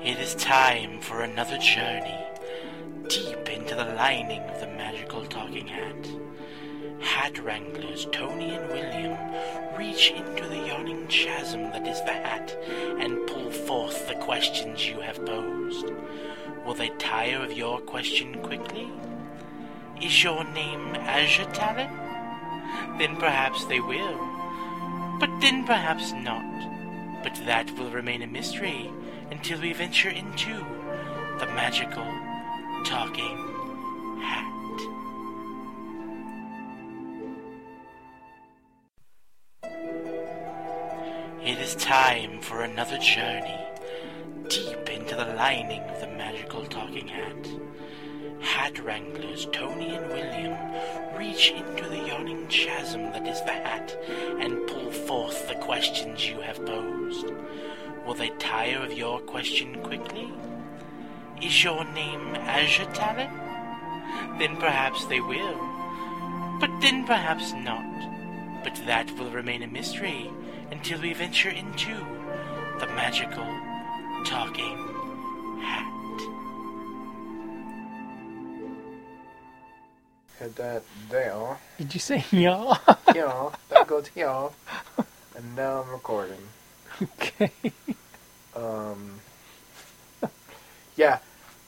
It is time for another journey, deep into the lining of the magical talking hat. Hat wranglers Tony and William reach into the yawning chasm that is the hat and pull forth the questions you have posed. Will they tire of your question quickly? Is your name Azure Talon? Then perhaps they will. But then perhaps not. But that will remain a mystery until we venture into the magical talking hat. It is time for another journey, deep into the lining of the magical talking hat. Hat wranglers Tony and William reach into the yawning chasm that is the hat and pull forth the questions you have posed. Will they tire of your question quickly? Is your name Azure Talon? Then perhaps they will. But then perhaps not. But that will remain a mystery until we venture into the magical talking hat. Hit that there. Did you say y'all? Yeah, that goes here. And now I'm recording. Okay. Yeah,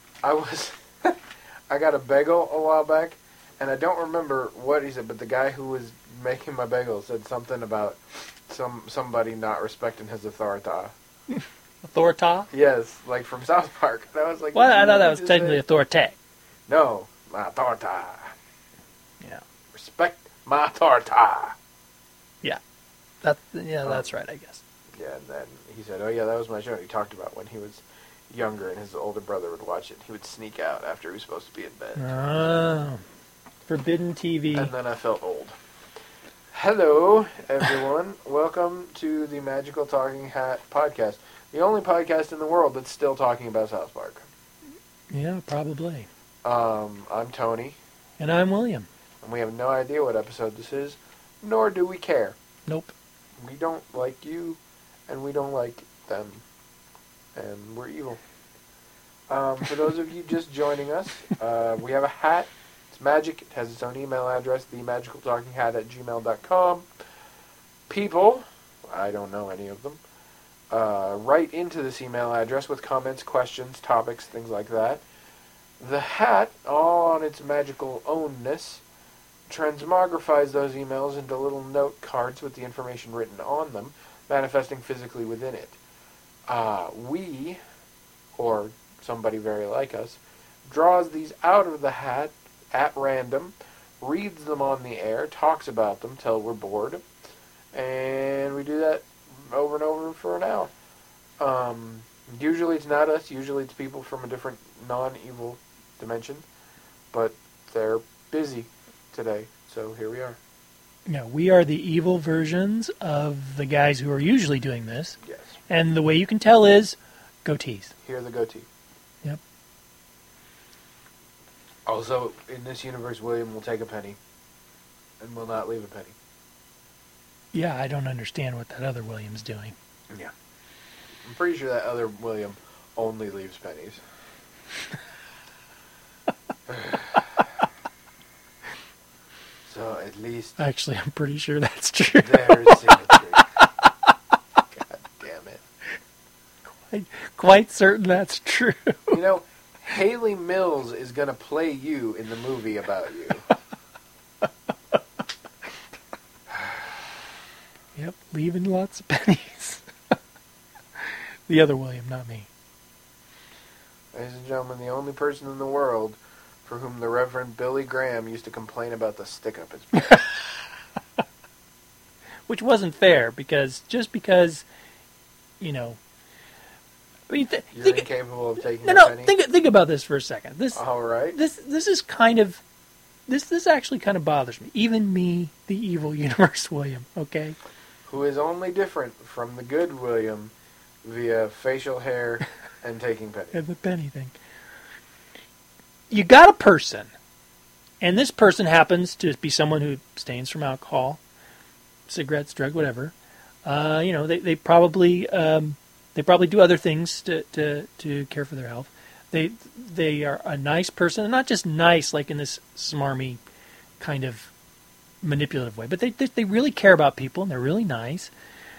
I got a bagel a while back, and I don't remember what he said, but the guy who was making my bagel said something about somebody not respecting his authority. Authorita? Yes, like from South Park. And I was like, Well, I thought that was technically authority. No, my authority. Yeah. Respect my authority. Yeah. That's right, I guess. Yeah, and then he said, oh yeah, that was my show. He talked about when he was younger and his older brother would watch it. He would sneak out after he was supposed to be in bed. Oh. Forbidden TV. And then I felt old. Hello, everyone. Welcome to the Magical Talking Hat podcast. The only podcast in the world that's still talking about South Park. Yeah, probably. I'm Tony. And I'm William. And we have no idea what episode this is, nor do we care. Nope. We don't like you, and we don't like them. And we're evil. For those of you just joining us, we have a hat. It's magic. It has its own email address, themagicaltalkinghat@gmail.com. People, I don't know any of them, write into this email address with comments, questions, topics, things like that. The hat, all on its magical ownness, transmogrifies those emails into little note cards with the information written on them, manifesting physically within it. We, or somebody very like us, draws these out of the hat at random, reads them on the air, talks about them till we're bored, and we do that over and over for an hour. Usually it's not us, usually it's people from a different non-evil dimension, but they're busy today, so here we are. Yeah, we are the evil versions of the guys who are usually doing this. Yes. And the way you can tell is goatees. Here are the goatee. Yep. Also, in this universe, William will take a penny and will not leave a penny. Yeah, I don't understand what that other William's doing. Yeah. I'm pretty sure that other William only leaves pennies. So at least Actually, I'm pretty sure that's true. there's symmetry. God damn it. Quite certain that's true. You know, Haley Mills is going to play you in the movie about you. Yep, leaving lots of pennies. The other William, not me. Ladies and gentlemen, the only person in the world for whom the Reverend Billy Graham used to complain about the stick up his butt. Which wasn't fair, because you know, I mean, You're incapable of taking a no. penny? Think about this for a second. All right. This is kind of this actually kind of bothers me. Even me, the evil universe William. Okay. Who is only different from the good William via facial hair and taking pennies. And the penny thing. You got a person, and this person happens to be someone who abstains from alcohol, cigarettes, drug, whatever. They probably They probably do other things to care for their health. They are a nice person, and not just nice like in this smarmy kind of manipulative way, but they really care about people, and they're really nice.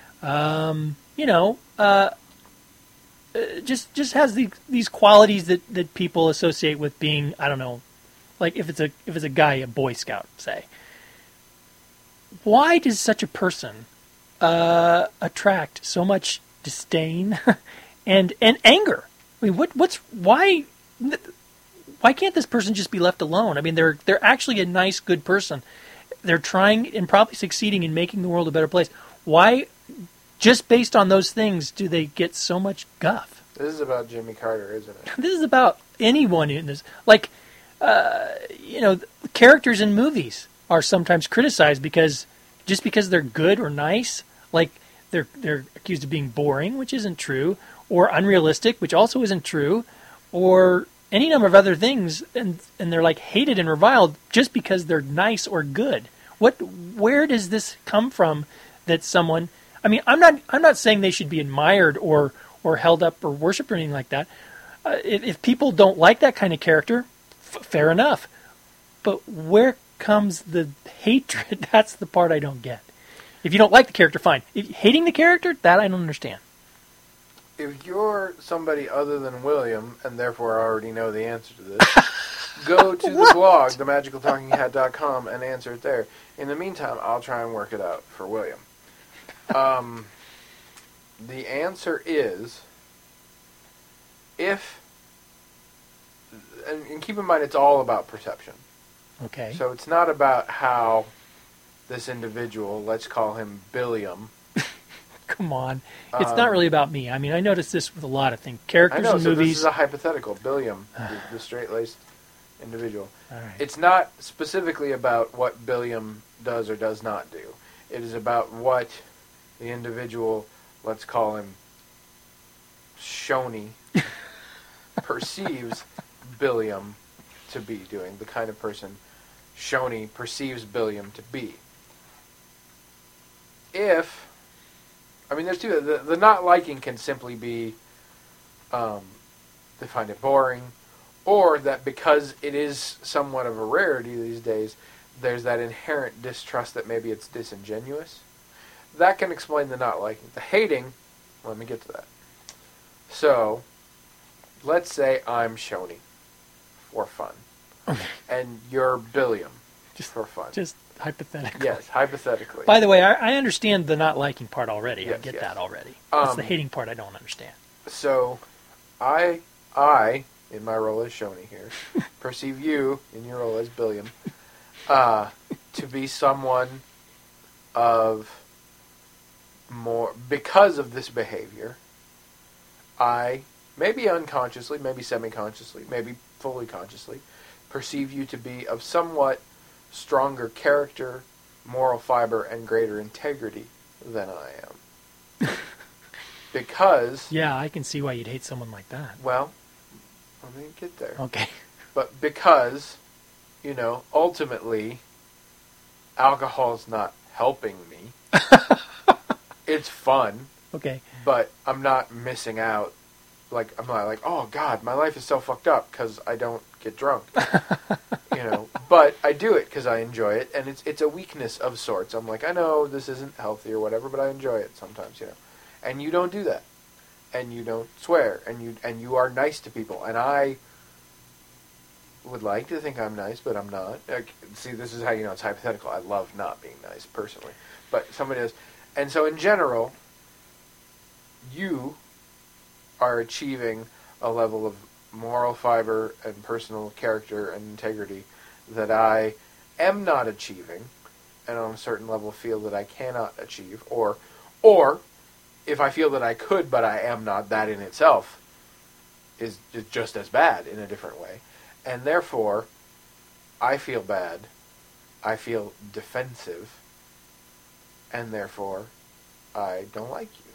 Just has these qualities that people associate with being, I don't know, like if it's a guy, a Boy Scout, say. Why does such a person attract so much disdain and anger? I mean, why can't this person just be left alone? I mean, they're actually a nice, good person. They're trying and probably succeeding in making the world a better place. Why, just based on those things, do they get so much guff? This is about Jimmy Carter, isn't it? This is about anyone in this. Like, characters in movies are sometimes criticized because they're good or nice. Like, they're accused of being boring, which isn't true, or unrealistic, which also isn't true, or any number of other things, and they're like hated and reviled just because they're nice or good. Where does this come from that someone? I mean, I'm not saying they should be admired or held up or worshipped or anything like that. If people don't like that kind of character, fair enough. But where comes the hatred? That's the part I don't get. If you don't like the character, fine. Hating the character, that I don't understand. If you're somebody other than William, and therefore I already know the answer to this, go to the blog, themagicaltalkinghat.com, and answer it there. In the meantime, I'll try and work it out for William. The answer is, and keep in mind it's all about perception. Okay. So it's not about how this individual, let's call him Billiam. Come on. It's not really about me. I mean, I notice this with a lot of things. Characters I know, in so movies. This is a hypothetical. Billiam, the straight-laced individual. All right. It's not specifically about what Billiam does or does not do. It is about what the individual, let's call him Shoney, perceives Billiam to be doing. The kind of person Shoney perceives Billiam to be. There's two. The not liking can simply be they find it boring, or that because it is somewhat of a rarity these days, there's that inherent distrust that maybe it's disingenuous. That can explain the not liking. The hating, let me get to that. So, let's say I'm Shoney for fun, and you're Billiam just for fun. Just hypothetically. Yes, hypothetically. By the way, I understand the not liking part already. Yes, I get yes. that already. It's the hating part I don't understand. So, I, in my role as Shoney here, perceive you, in your role as Billiam, to be someone of more, because of this behavior, I, maybe unconsciously, maybe semi-consciously, maybe fully consciously, perceive you to be of somewhat stronger character, moral fiber, and greater integrity than I am. Because... Yeah, I can see why you'd hate someone like that. Well, let me get there. Okay. But because, ultimately, alcohol's not helping me. It's fun. Okay. But I'm not missing out. I'm not like, oh, God, my life is so fucked up because I don't get drunk. But I do it because I enjoy it, and it's a weakness of sorts. I'm like, I know this isn't healthy or whatever, but I enjoy it sometimes, And you don't do that. And you don't swear, and you are nice to people. And I would like to think I'm nice, but I'm not. See, this is how you know it's hypothetical. I love not being nice, personally. But somebody is. And so in general, you are achieving a level of moral fiber and personal character and integrity that I am not achieving, and on a certain level feel that I cannot achieve, or if I feel that I could but I am not, that in itself is just as bad in a different way. And therefore, I feel bad, I feel defensive, and therefore, I don't like you.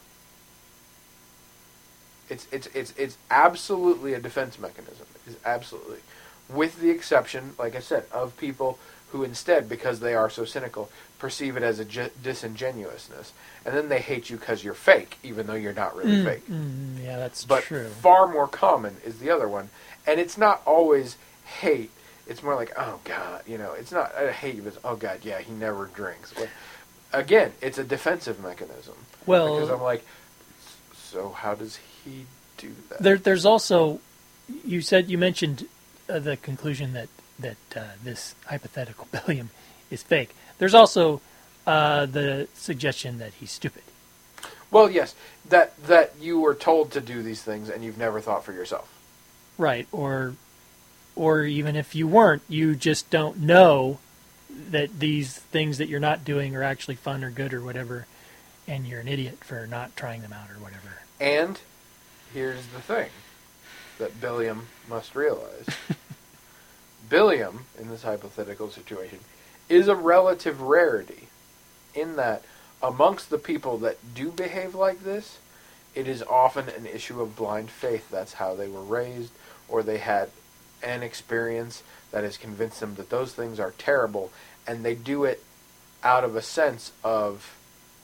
It's absolutely a defense mechanism. It's absolutely. With the exception, like I said, of people who instead, because they are so cynical, perceive it as a disingenuousness. And then they hate you because you're fake, even though you're not really fake. Yeah, that's But true. far more common is the other one. And it's not always hate. It's more like, oh, God, it's not hate. It's, oh, God, yeah, he never drinks. Well, again, it's a defensive mechanism. Well, because I'm like, so how does he do that? There's also, you mentioned the conclusion that this hypothetical Billiam is fake. There's also the suggestion that he's stupid. Well, yes, that you were told to do these things and you've never thought for yourself. Right, or even if you weren't, you just don't know that these things that you're not doing are actually fun or good or whatever, and you're an idiot for not trying them out or whatever. And here's the thing that Billiam must realize. Billiam, in this hypothetical situation, is a relative rarity in that amongst the people that do behave like this, it is often an issue of blind faith. That's how they were raised, or they had an experience that has convinced them that those things are terrible, and they do it out of a sense of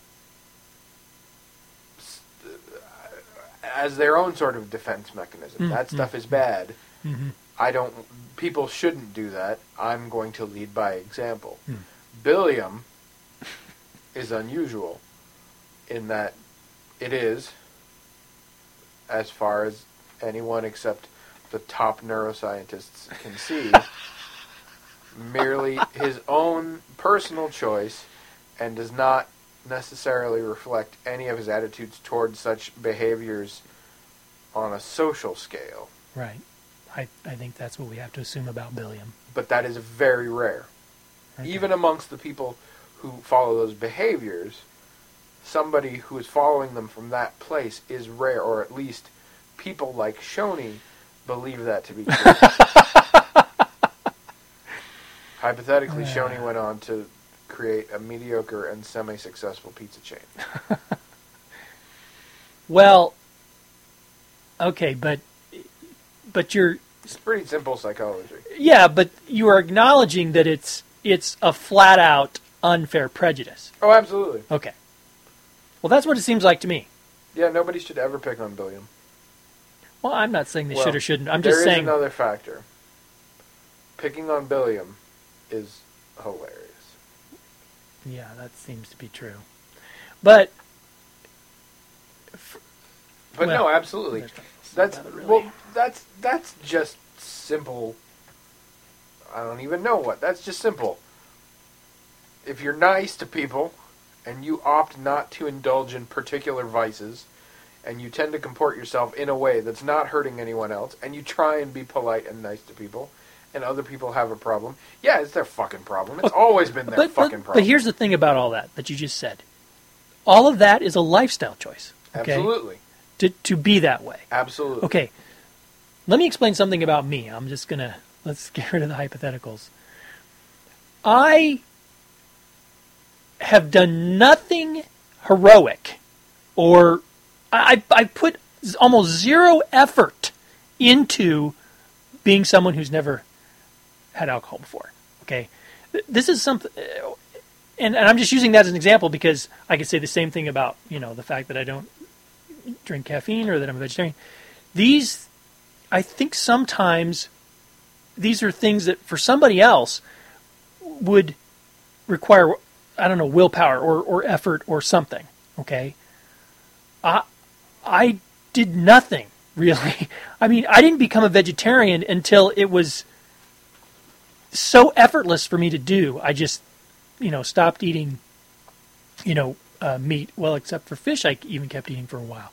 as their own sort of defense mechanism. That stuff is bad. Mm-hmm. People shouldn't do that. I'm going to lead by example. Billiam is unusual in that it is, as far as anyone except the top neuroscientists can see, merely his own personal choice and does not necessarily reflect any of his attitudes towards such behaviors on a social scale. Right. I think that's what we have to assume about Billiam. But that is very rare. Okay. Even amongst the people who follow those behaviors, somebody who is following them from that place is rare, or at least people like Shoney believe that to be true. Hypothetically, Shoney went on to create a mediocre and semi-successful pizza chain. Well, okay, but you're... It's pretty simple psychology. Yeah, but you are acknowledging that it's a flat-out unfair prejudice. Oh, absolutely. Okay. Well, that's what it seems like to me. Yeah, nobody should ever pick on Billiam. Well, I'm not saying they should or shouldn't. I'm just saying... There is another factor. Picking on Billiam is hilarious. Yeah, that seems to be true. But no, absolutely. That's just simple. I don't even know what. That's just simple. If you're nice to people and you opt not to indulge in particular vices and you tend to comport yourself in a way that's not hurting anyone else and you try and be polite and nice to people and other people have a problem, yeah, it's their fucking problem. It's always been their fucking problem. But here's the thing about all that you just said. All of that is a lifestyle choice. Okay? Absolutely. To be that way. Absolutely. Okay. Let me explain something about me. Let's get rid of the hypotheticals. I have done nothing heroic, or I put almost zero effort into being someone who's never had alcohol before. Okay? This is something, and I'm just using that as an example because I could say the same thing about, the fact that I don't drink caffeine or that I'm a vegetarian. I think sometimes these are things that for somebody else would require, willpower or effort or something. Okay? I did nothing, really. I mean, I didn't become a vegetarian until it was so effortless for me to do. I just, stopped eating, meat. Well, except for fish, I even kept eating for a while.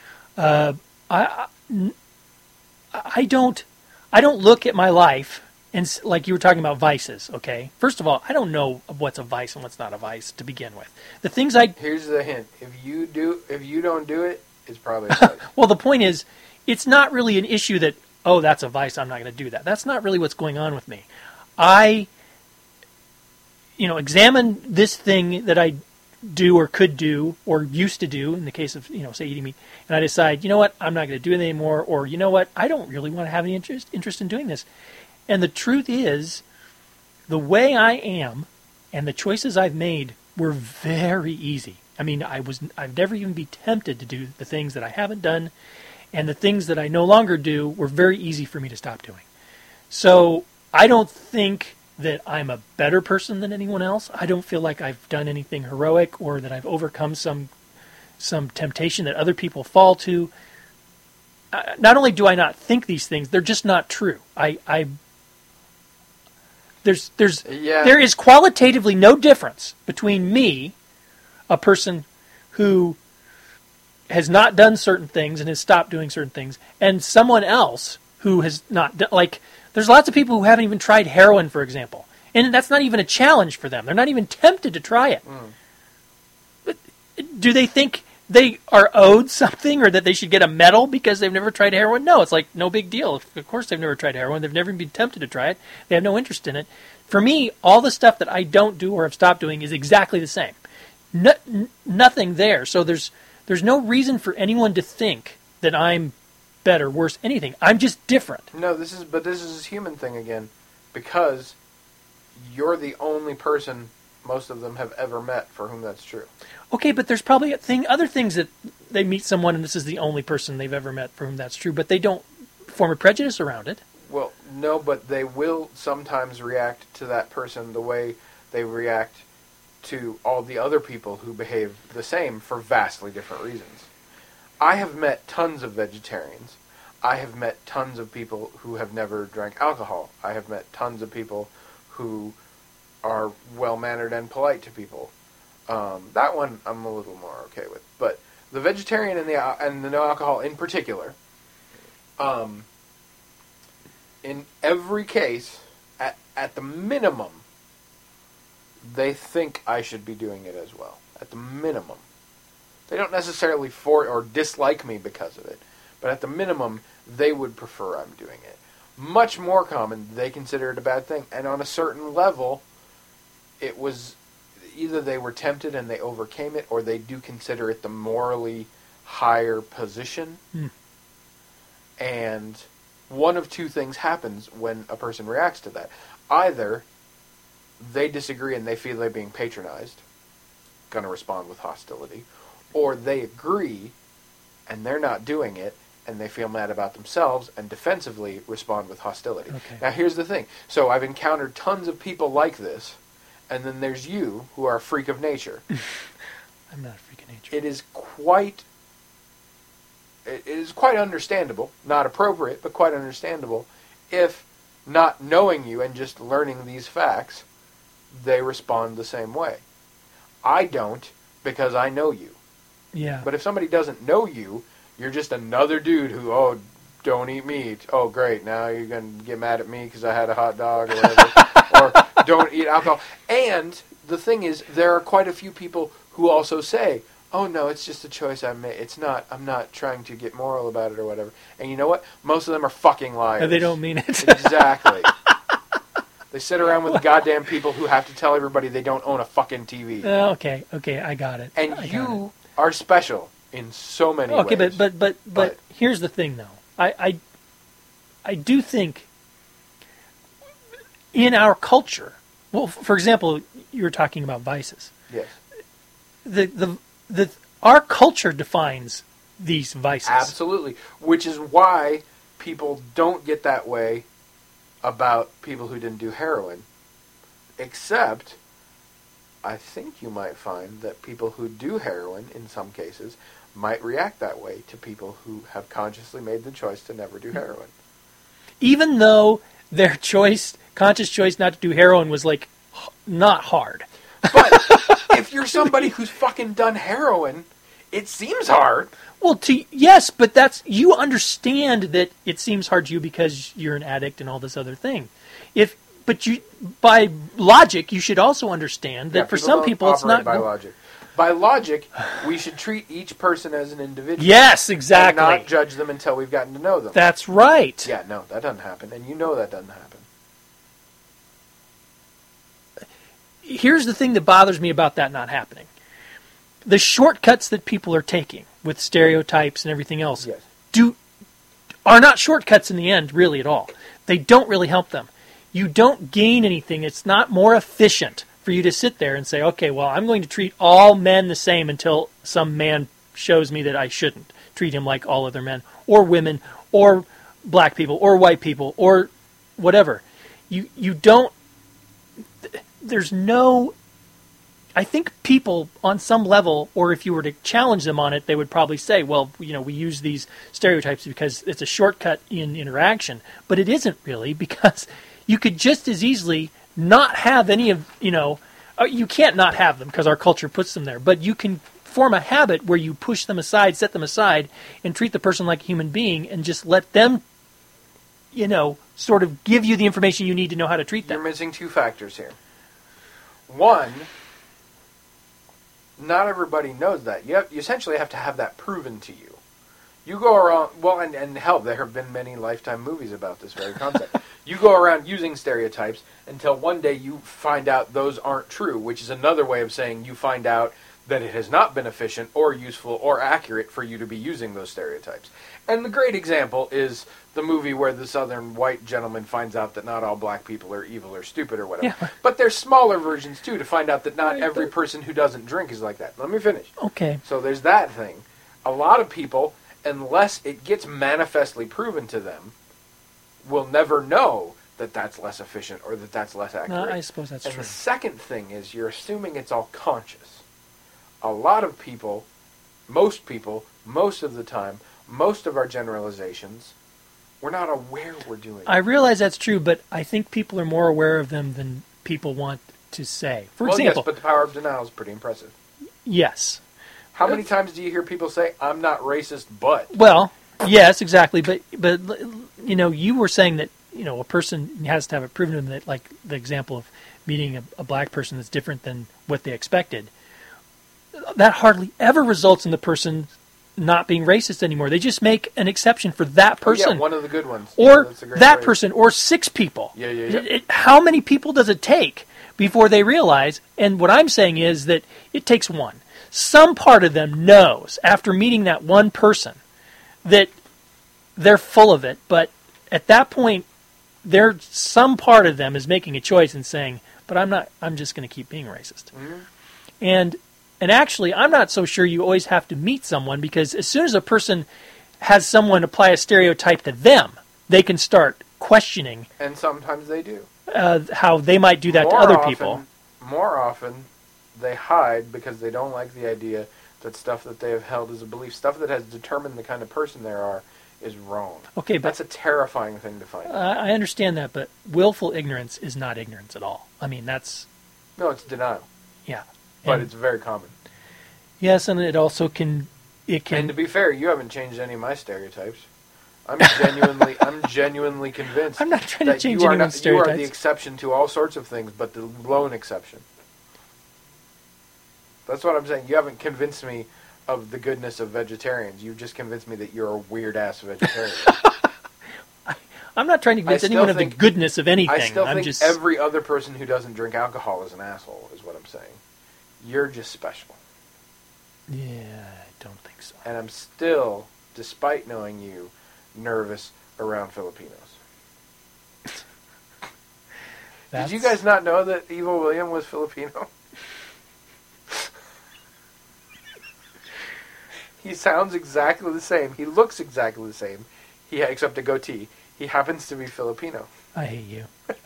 I don't look at my life and, like you were talking about vices. Okay, first of all, I don't know what's a vice and what's not a vice to begin with. The things here's the hint: if you don't do it, it's probably a vice. Well, the point is, it's not really an issue that that's a vice. I'm not going to do that. That's not really what's going on with me. I examine this thing that I do or could do or used to do in the case of, say eating meat, and I decide, what, I'm not going to do it anymore, or what, I don't really want to have any interest in doing this. And the truth is the way I am and the choices I've made were very easy. I mean, I've never even been tempted to do the things that I haven't done, and the things that I no longer do were very easy for me to stop doing. So I don't think that I'm a better person than anyone else. I don't feel like I've done anything heroic or that I've overcome some temptation that other people fall to. Not only do I not think these things, they're just not true. There is qualitatively no difference between me, a person who has not done certain things and has stopped doing certain things, and someone else who has not done, like, there's lots of people who haven't even tried heroin, for example. And that's not even a challenge for them. They're not even tempted to try it. But do they think they are owed something or that they should get a medal because they've never tried heroin? No, it's like no big deal. Of course they've never tried heroin. They've never been tempted to try it. They have no interest in it. For me, all the stuff that I don't do or have stopped doing is exactly the same. Nothing there. So there's no reason for anyone to think that I'm better, worse, anything. I'm just different. No, this is a human thing again, because you're the only person most of them have ever met for whom that's true. Okay, but there's probably other things that they meet someone and this is the only person they've ever met for whom that's true, but they don't form a prejudice around it. Well, no, but they will sometimes react to that person the way they react to all the other people who behave the same for vastly different reasons. I have met tons of vegetarians. I have met tons of people who have never drank alcohol. I have met tons of people who are well-mannered and polite to people. That one I'm a little more okay with. But the vegetarian and the no alcohol in particular, in every case, at the minimum, they think I should be doing it as well. At the minimum. They don't necessarily or dislike me because of it, but at the minimum, they would prefer I'm doing it. Much more common, they consider it a bad thing. And on a certain level, it was either they were tempted and they overcame it, or they do consider it the morally higher position. And one of two things happens when a person reacts to that. Either they disagree and they feel they're being patronized, going to respond with hostility, or they agree and they're not doing it and they feel mad about themselves and defensively respond with hostility. Okay. Now here's the thing. So I've encountered tons of people like this, and then there's you who are a freak of nature. I'm not a freak of nature. It is quite understandable, not appropriate, but quite understandable, if not knowing you and just learning these facts, they respond the same way. I don't, because I know you. Yeah. But if somebody doesn't know you, you're just another dude who, don't eat meat. Oh, great, now you're going to get mad at me because I had a hot dog or whatever. Or don't eat alcohol. And the thing is, there are quite a few people who also say, oh, no, it's just a choice I made. I'm not trying to get moral about it or whatever. And you know what? Most of them are fucking liars. They don't mean it. Exactly. They sit around with goddamn people who have to tell everybody they don't own a fucking TV. Okay, I got it. And you are special in so many ways. Okay, but here's the thing, though. I do think in our culture, well, for example, you were talking about vices. Yes. Our culture defines these vices. Absolutely. Which is why people don't get that way about people who didn't do heroin. Except, I think you might find that people who do heroin, in some cases, might react that way to people who have consciously made the choice to never do heroin. Even though their conscious choice not to do heroin was, like, not hard. But if you're somebody who's fucking done heroin, it seems hard. Well, yes, but you understand that it seems hard to you because you're an addict and all this other thing. But by logic, you should also understand that for some people it's not by logic. By logic, we should treat each person as an individual. Yes, exactly. And not judge them until we've gotten to know them. That's right. Yeah, no, that doesn't happen, and you know that doesn't happen. Here's the thing that bothers me about that not happening. The shortcuts that people are taking with stereotypes and everything else yes. are not shortcuts in the end, really, at all. They don't really help them. you don't gain anything. It's not more efficient for you to sit there and say, okay, well, I'm going to treat all men the same until some man shows me that I shouldn't treat him like all other men or women or black people or white people or whatever. You don't, there's no, I think people on some level, or if you were to challenge them on it, they would probably say, well, we use these stereotypes because it's a shortcut in interaction. But it isn't really, because you could just as easily not have any of, you can't not have them because our culture puts them there. But you can form a habit where you push them aside, set them aside, and treat the person like a human being and just let them, sort of give you the information you need to know how to treat them. You're missing two factors here. One, not everybody knows that. You essentially have to have that proven to you. You go around, and hell, there have been many Lifetime movies about this very concept. You go around using stereotypes until one day you find out those aren't true, which is another way of saying you find out that it has not been efficient or useful or accurate for you to be using those stereotypes. And the great example is the movie where the southern white gentleman finds out that not all black people are evil or stupid or whatever. Yeah. But there's smaller versions, too, to find out that not every person who doesn't drink is like that. Let me finish. Okay. So there's that thing. A lot of people, unless it gets manifestly proven to them, will never know that that's less efficient or that that's less accurate. No, I suppose that's and true. The second thing is you're assuming it's all conscious. A lot of people, most of the time, most of our generalizations, we're not aware we're doing. I realize that's true, but I think people are more aware of them than people want to say. For example, yes, but the power of denial is pretty impressive. Yes. How many times do you hear people say, "I'm not racist, but"? Well, yes, exactly. But you were saying that a person has to have it proven to them, that, like the example of meeting a black person that's different than what they expected. That hardly ever results in the person not being racist anymore. They just make an exception for that person. Yeah, one of the good ones. Or that's a great that phrase. person, or 6 people. Yeah. How many people does it take before they realize? And what I'm saying is that it takes one. Some part of them knows, after meeting that one person, that they're full of it. But at that point, some part of them is making a choice and saying, but I'm just going to keep being racist. Mm-hmm. And actually, I'm not so sure you always have to meet someone, because as soon as a person has someone apply a stereotype to them, they can start questioning. And sometimes they do. How they might do that to other people. More often, they hide because they don't like the idea that stuff that they have held as a belief, stuff that has determined the kind of person they are, is wrong. Okay, but that's a terrifying thing to find. I understand that, but willful ignorance is not ignorance at all. I mean, no, it's denial. Yeah. But it's very common. Yes, and it also can. And to be fair, you haven't changed any of my stereotypes. I'm genuinely convinced. I'm not trying to change anyone's stereotypes. You are the exception to all sorts of things, but the lone exception. That's what I'm saying. You haven't convinced me of the goodness of vegetarians. You've just convinced me that you're a weird-ass vegetarian. I'm not trying to convince anyone of the goodness of anything. I still think every other person who doesn't drink alcohol is an asshole, is what I'm saying. You're just special. Yeah, I don't think so. And I'm still, despite knowing you, nervous around Filipinos. Did you guys not know that Evil William was Filipino? He sounds exactly the same. He looks exactly the same. Except a goatee. He happens to be Filipino. I hate you.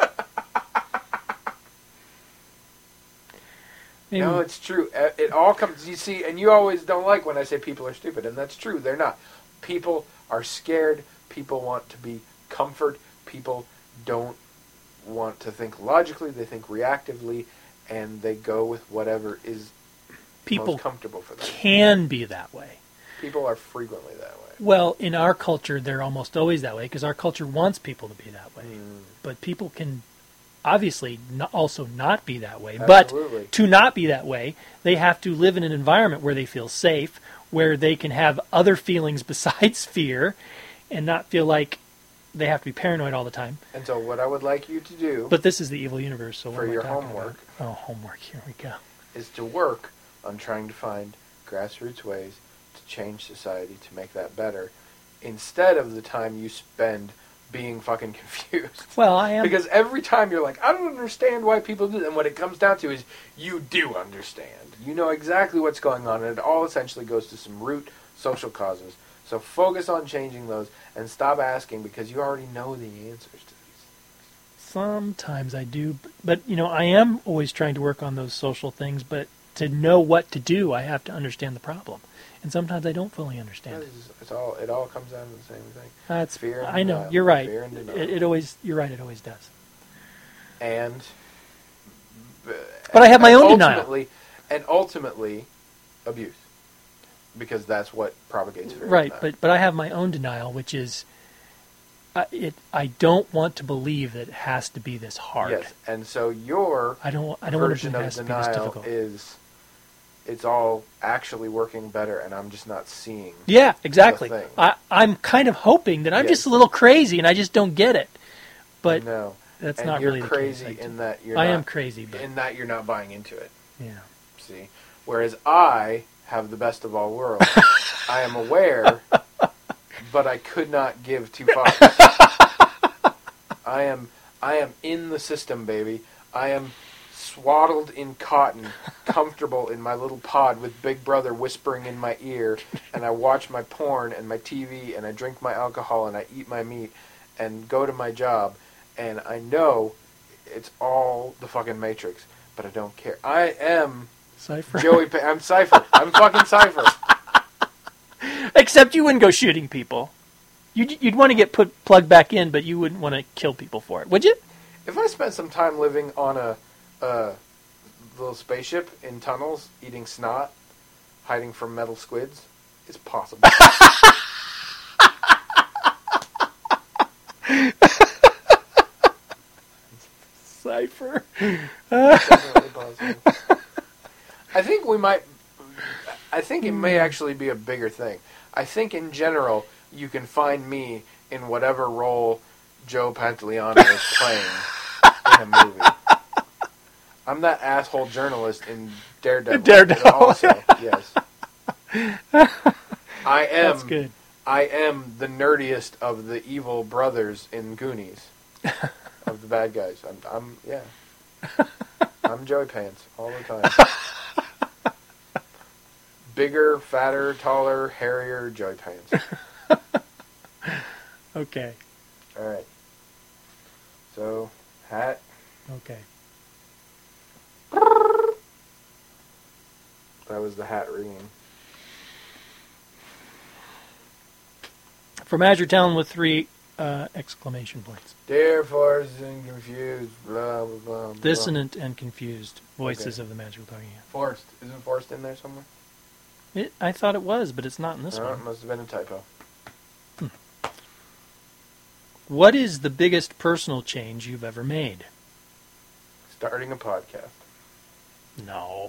No, it's true. It all comes, you see, and you always don't like when I say people are stupid, and that's true. They're not. People are scared. People want to be comfort. People don't want to think logically. They think reactively, and they go with whatever is most comfortable for them. People can be that way. People are frequently that way. Well, in our culture, they're almost always that way, because our culture wants people to be that way. But people can obviously also not be that way. Absolutely. But to not be that way, they have to live in an environment where they feel safe, where they can have other feelings besides fear, and not feel like they have to be paranoid all the time. And so what I would like you to do... But this is the evil universe, so what for am I your talking homework... about? Oh, homework, here we go. ...is to work on trying to find grassroots ways to change society, to make that better, instead of the time you spend being fucking confused. Well, I am. Because every time you're like, I don't understand why people do that. And what it comes down to is you do understand. You know exactly what's going on, and it all essentially goes to some root social causes. So focus on changing those and stop asking because you already know the answers to these. Sometimes I do, but I am always trying to work on those social things. But to know what to do, I have to understand the problem, and sometimes I don't fully understand it. It all comes down to the same thing. That's fear and I know denial. you're right. Fear and denial. It always you're right. It always does. And But I have my own denial. And ultimately, abuse. Because that's what propagates fear. Right, but I have my own denial, which is I don't want to believe that it has to be this hard. Yes, and so your I don't want to version think it of has to be this denial difficult. is it's all actually working better, and I'm just not seeing. Yeah, exactly. the thing. I'm kind of hoping that I'm Yes. just a little crazy and I just don't get it. But No, that's and not you're really the crazy case. in that you're. I not, am crazy, but in that you're not buying into it. yeah. See, whereas I have the best of all worlds. I am aware, but I could not give two fucks. I am in the system, baby. I am swaddled in cotton, comfortable in my little pod with Big Brother whispering in my ear, and I watch my porn and my TV, and I drink my alcohol, and I eat my meat, and go to my job, and I know it's all the fucking Matrix, but I don't care. I am Cypher. Joey. I'm Cypher. I'm fucking Cypher. Except you wouldn't go shooting people. You'd want to get plugged back in, but you wouldn't want to kill people for it, would you? If I spent some time living on a little spaceship in tunnels, eating snot, hiding from metal squids, it's possible. Cypher. Definitely possible. I think it may actually be a bigger thing. I think in general, you can find me in whatever role Joe Pantoliano is playing in a movie. I'm that asshole journalist in Daredevil. Daredevil. Also, yes. That's good. I am the nerdiest of the evil brothers in Goonies. Of the bad guys. Yeah. I'm Joey Pants all the time. Bigger, fatter, taller, hairier Joey Pants. Okay. All right. So, hat. Okay. That was the hat ringing. From Azure Town with 3 exclamation points. Dear Forrest and confused, blah, blah, blah, blah. Dissonant and confused voices Okay. of the magical talking hat. Forrest. Isn't Forrest in there somewhere? I thought it was, but it's not in this No, it one. must have been a typo. What is the biggest personal change you've ever made? Starting a podcast. No.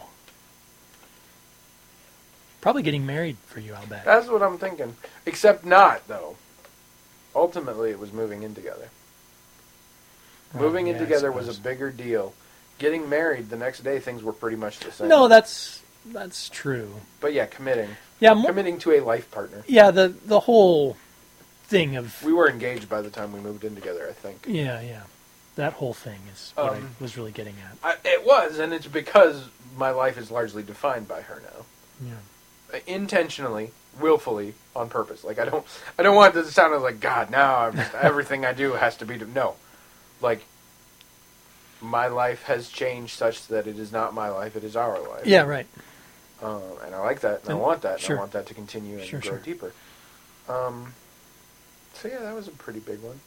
Probably getting married for you, I'll bet. That's what I'm thinking. Except not, though. Ultimately, it was moving in together. Moving in Yeah, I together was suppose. a bigger deal. Getting married the next day, things were pretty much the same. No, that's true. But yeah, committing. Yeah, Committing to a life partner. yeah. The whole thing of We were engaged by the time we moved in together, I think. yeah. That whole thing is what I Um, was really getting at. It was, and it's because my life is largely defined by her now. Yeah. Intentionally, willfully, on purpose. Like I don't want it to sound like God. Now I'm just, everything I do has to be no. Like my life has changed such that it is not my life; it is our life. Yeah, right. And I like that, and I And- want that, sure. and I want that to continue and Sure, grow sure. deeper. So yeah, that was a pretty big one.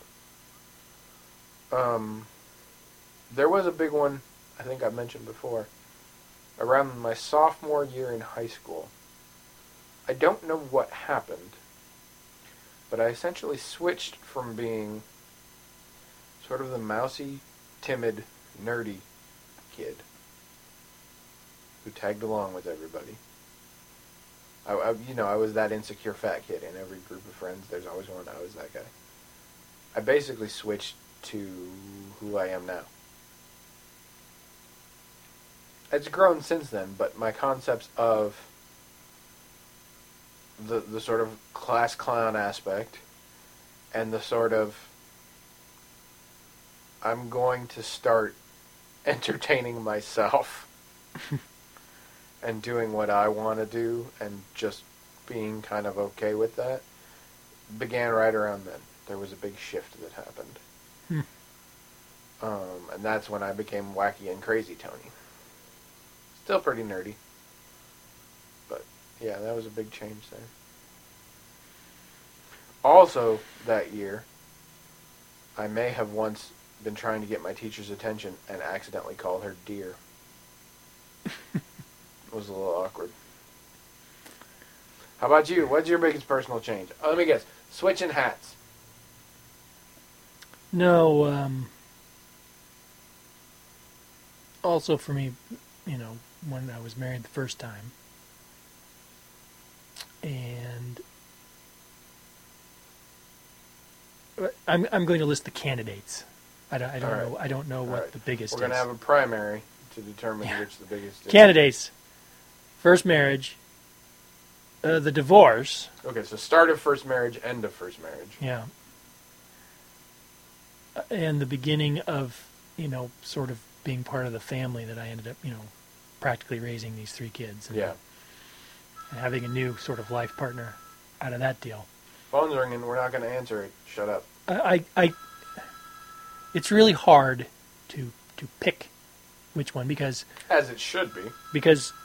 There was a big one, I think I mentioned before, around my sophomore year in high school. I don't know what happened, but I essentially switched from being sort of the mousy, timid, nerdy kid who tagged along with everybody. I was that insecure fat kid in every group of friends. There's always one. I was that guy. I basically switched to who I am now. It's grown since then, but my concepts of the sort of class clown aspect and the sort of, I'm going to start entertaining myself and doing what I want to do and just being kind of okay with that, began right around then. There was a big shift that happened. And that's when I became wacky and crazy Tony. Still pretty nerdy. But, yeah, that was a big change there. Also, that year, I may have once been trying to get my teacher's attention and accidentally called her dear. It was a little awkward. How about you? What's your biggest personal change? Oh, let me guess. Switching hats. No, also for me, when I was married the first time, and I'm going to list the candidates. I don't know. I don't know what the biggest is. We're going to have a primary to determine which the biggest is. Candidates. First marriage. The divorce. Okay, so start of first marriage, end of first marriage. Yeah. And the beginning of, sort of being part of the family that I ended up, practically raising these 3 kids. And, yeah. And having a new sort of life partner out of that deal. Phone's ringing. We're not going to answer it. Shut up. It's really hard to pick which one because... As it should be. Because...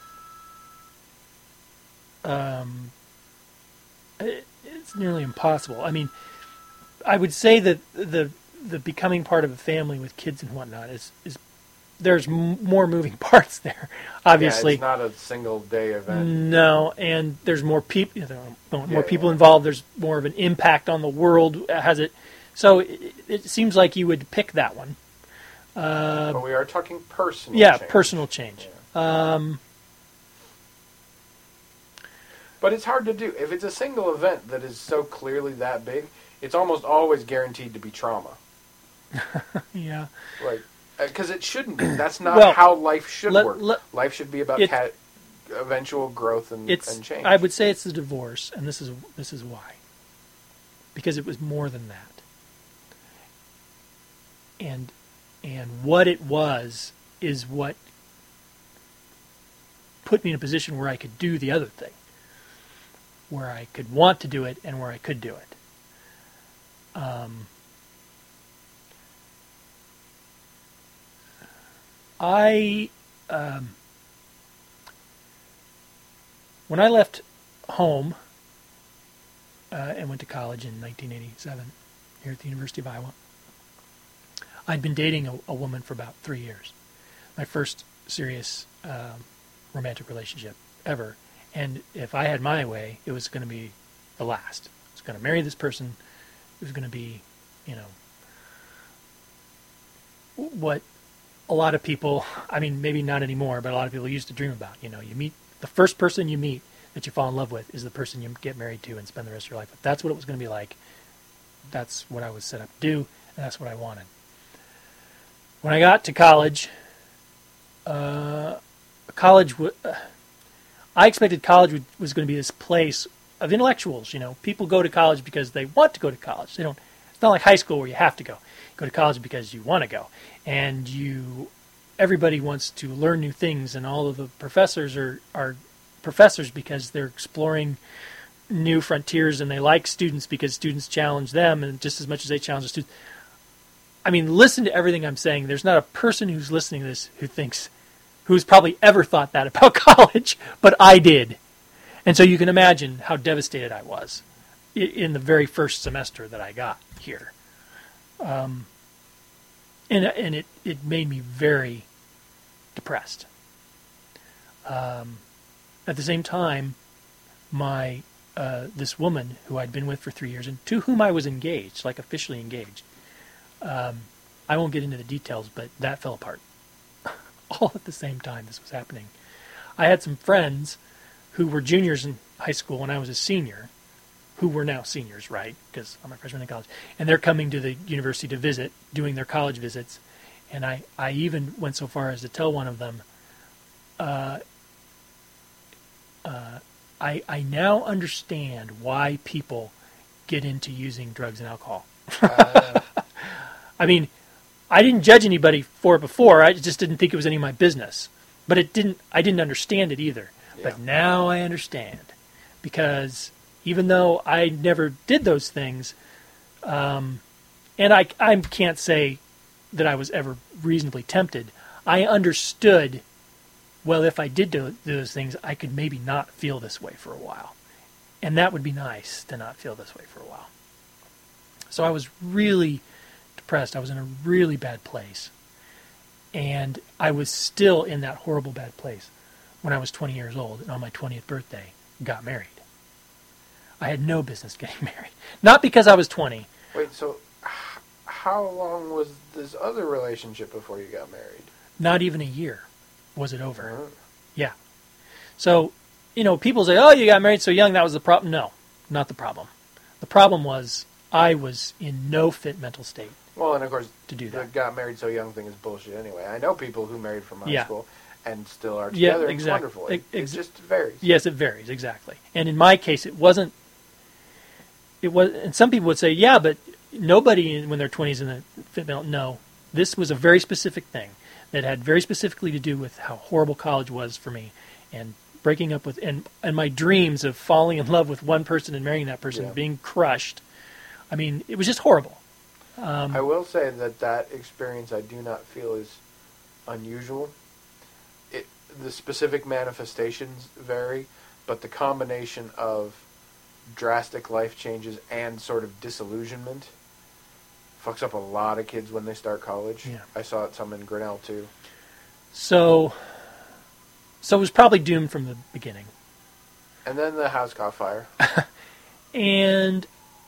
it's nearly impossible. I mean, I would say that the becoming part of a family with kids and whatnot is there's more moving parts there. Obviously, yeah, it's not a single day event. No, and there's more people. More people involved. There's more of an impact on the world. Has it? So it seems like you would pick that one. But we are talking personal. Yeah, change. Personal change. Yeah. But it's hard to do. If it's a single event that is so clearly that big, it's almost always guaranteed to be trauma. Yeah. Like, because it shouldn't be. That's not how life should work. Life should be about eventual growth and change. I would say it's the divorce, and this is why. Because it was more than that. And what it was is what put me in a position where I could do the other thing. Where I could want to do it and where I could do it. When I left home and went to college in 1987 here at the University of Iowa, I'd been dating a woman for about 3 years. My first serious romantic relationship ever. And if I had my way, it was going to be the last. I was going to marry this person. It was going to be, what a lot of people, I mean, maybe not anymore, but a lot of people used to dream about. You meet, the first person you meet that you fall in love with is the person you get married to and spend the rest of your life with. That's what it was going to be like. That's what I was set up to do, and that's what I wanted. When I got to college, I expected college was going to be this place of intellectuals. People go to college because they want to go to college. They don't. It's not like high school where you have to go. You go to college because you want to go, and everybody wants to learn new things, and all of the professors are professors because they're exploring new frontiers, and they like students because students challenge them, and just as much as they challenge the students. I mean, listen to everything I'm saying. There's not a person who's listening to this who's probably ever thought that about college, but I did. And so you can imagine how devastated I was in the very first semester that I got here. And it made me very depressed. At the same time, this woman who I'd been with for 3 years and to whom I was engaged, like officially engaged, I won't get into the details, but that fell apart. All at the same time this was happening. I had some friends who were juniors in high school when I was a senior, who were now seniors, right? Because I'm a freshman in college. And they're coming to the university to visit, doing their college visits. And I even went so far as to tell one of them, I now understand why people get into using drugs and alcohol. Uh, I mean, I didn't judge anybody for it before. I just didn't think it was any of my business. But I didn't understand it either. Yeah. But now I understand. Because even though I never did those things, and I can't say that I was ever reasonably tempted, I understood, well, if I did do those things, I could maybe not feel this way for a while. And that would be nice, to not feel this way for a while. So I was really depressed. I was in a really bad place. And I was still in that horrible bad place when I was 20 years old, and on my 20th birthday, got married. I had no business getting married. Not because I was 20. Wait, so how long was this other relationship before you got married? Not even a year was it over. Uh-huh. Yeah. So, people say, oh, you got married so young, that was the problem. No, not the problem. The problem was I was in no fit mental state Well, and of course, to do the that. got married so young thing is bullshit anyway. I know people who married from high Yeah. school and still are Yeah, together. exactly. It's wonderful. It just varies. Yes, it varies, exactly. And in my case, it was, and some people would say, yeah, but nobody when they're 20s in the fit mental. No, this was a very specific thing that had very specifically to do with how horrible college was for me, and breaking up with, and my dreams of falling in love with one person and marrying that person, Yeah. being crushed. I mean, it was just horrible. I will say that experience I do not feel is unusual. The specific manifestations vary, but the combination of drastic life changes and sort of disillusionment fucks up a lot of kids when they start college. Yeah. I saw it some in Grinnell too. So it was probably doomed from the beginning. And then the house caught fire. And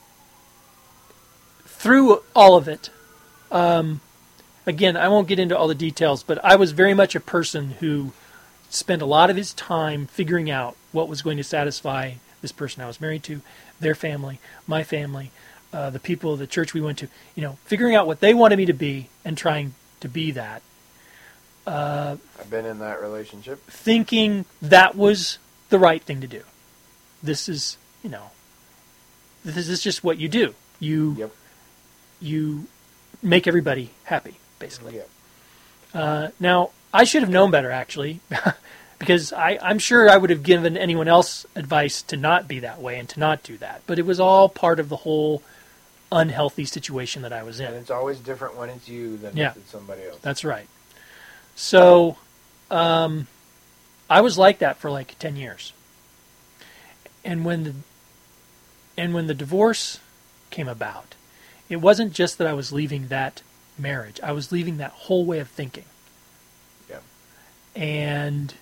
through all of it, again, I won't get into all the details, but I was very much a person who spent a lot of his time figuring out what was going to satisfy this person I was married to, their family, my family, the people of the church we went to, figuring out what they wanted me to be and trying to be that. I've been in that relationship. Thinking that was the right thing to do. This is, this is just what you do. Yep. You make everybody happy, basically. Yep. Now, I should have known better, actually, because I'm sure I would have given anyone else advice to not be that way and to not do that. But it was all part of the whole unhealthy situation that I was in. And it's always different when it's you than Yeah. if it's somebody else. That's right. So, I was like that for like 10 years. And when the divorce came about, it wasn't just that I was leaving that marriage. I was leaving that whole way of thinking. Yeah. And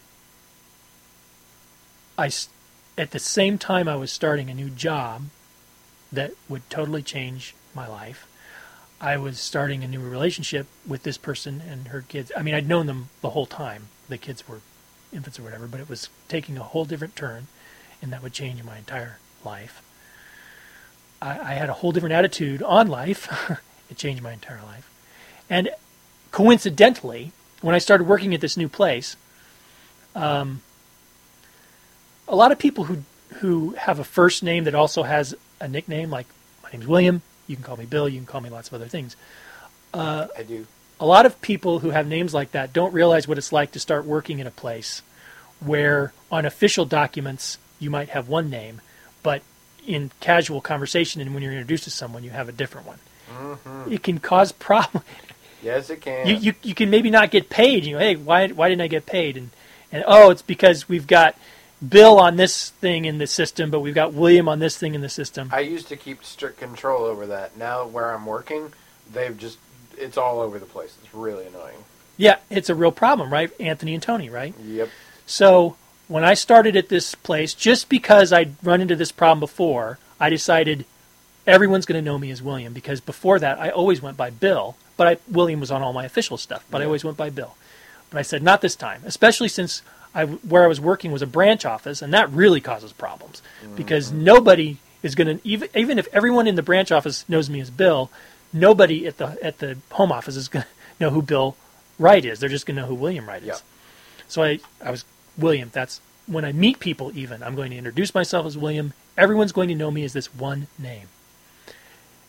at the same time I was starting a new job that would totally change my life, I was starting a new relationship with this person and her kids. I mean, I'd known them the whole time. The kids were infants or whatever, but it was taking a whole different turn, and that would change my entire life. I had a whole different attitude on life. It changed my entire life. And coincidentally, when I started working at this new place, a lot of people who have a first name that also has a nickname, like my name's William, you can call me Bill, you can call me lots of other things. I do. A lot of people who have names like that don't realize what it's like to start working in a place where on official documents you might have one name, but in casual conversation and when you're introduced to someone you have a different one. Mm-hmm. It can cause problems. Yes, it can. You can maybe not get paid. Hey, why didn't I get paid? And oh, it's because we've got Bill on this thing in the system, but we've got William on this thing in the system. I used to keep strict control over that. Now where I'm working, it's all over the place. It's really annoying. Yeah, it's a real problem, right? Anthony and Tony, right? Yep. So when I started at this place, just because I'd run into this problem before, I decided everyone's going to know me as William, because before that I always went by Bill, but William was on all my official stuff, but I always went by Bill. But I said, not this time, especially since where I was working was a branch office, and that really causes problems, because nobody is going to, even if everyone in the branch office knows me as Bill, nobody at the home office is going to know who Bill Wright is. They're just going to know who William Wright is. Yep. So I was William. That's when I meet people even, I'm going to introduce myself as William. Everyone's going to know me as this one name.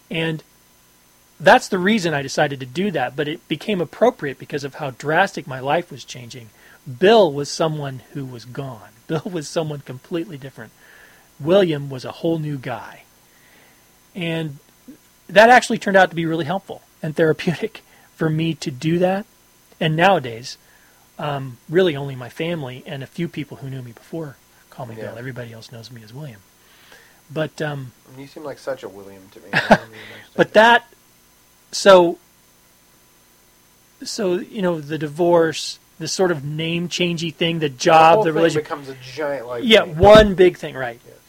And that's the reason I decided to do that, but it became appropriate because of how drastic my life was changing. Bill was someone who was gone. Bill was someone completely different. William was a whole new guy. And that actually turned out to be really helpful and therapeutic for me to do that. And nowadays, really only my family and a few people who knew me before call me Bill. Everybody else knows me as William. But you seem like such a William to me. I don't even understand but that, so the divorce, the sort of name-changey thing, the job, the whole the thing relationship becomes a giant life. Yeah, change. one big thing, right? Yes.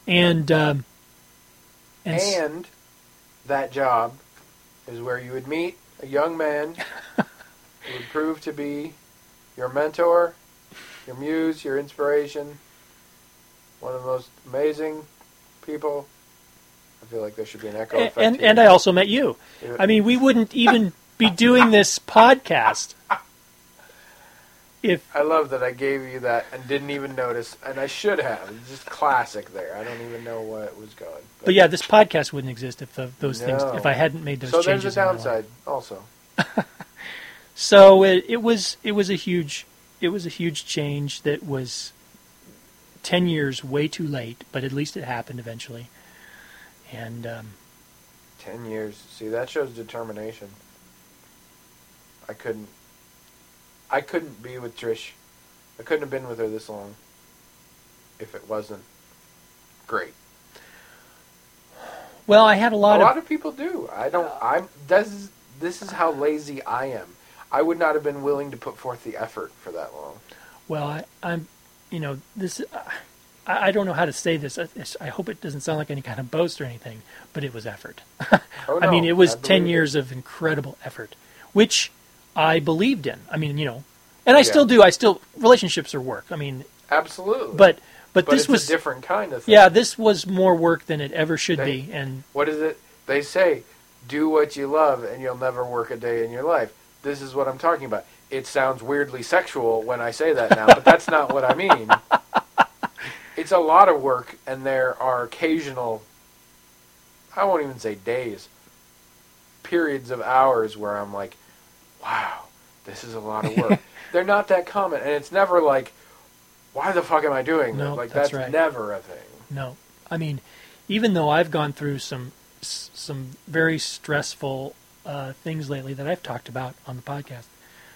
And that job is where you would meet a young man who would prove to be your mentor, your muse, your inspiration, one of the most amazing people. I feel like there should be an echo effect. And I also met you. Yeah. I mean, we wouldn't even be doing this podcast if... I love that I gave you that and didn't even notice, and I should have. It's just classic there. I don't even know what was going. But yeah, this podcast wouldn't exist if those things, No. if I hadn't made those So changes. there's a downside also. So it was a huge change that was 10 years way too late, but at least it happened eventually. And 10 years. See, that shows determination. I couldn't be with Trish. I couldn't have been with her this long if it wasn't great. well, I had a lot of people do. This is how lazy I am. I would not have been willing to put forth the effort for that long. Well, I'm this. I don't know how to say this. I hope it doesn't sound like any kind of boast or anything, but it was effort. Oh, I mean, no, it was I 10 believe years of incredible effort, which I believed in. I mean, and I still do. Relationships are work. I mean, Absolutely. but this it's was a different kind of thing. Yeah, this was more work than it ever should be. And what is it? They say, do what you love and you'll never work a day in your life. This is what I'm talking about. It sounds weirdly sexual when I say that now, but that's not what I mean. It's a lot of work, and there are occasional, I won't even say days, periods of hours where I'm like, wow, this is a lot of work. They're not that common, and it's never like, why the fuck am I doing No, that? Like, that's that's right. never a thing. no, I mean, even though I've gone through some very stressful things lately that I've talked about on the podcast,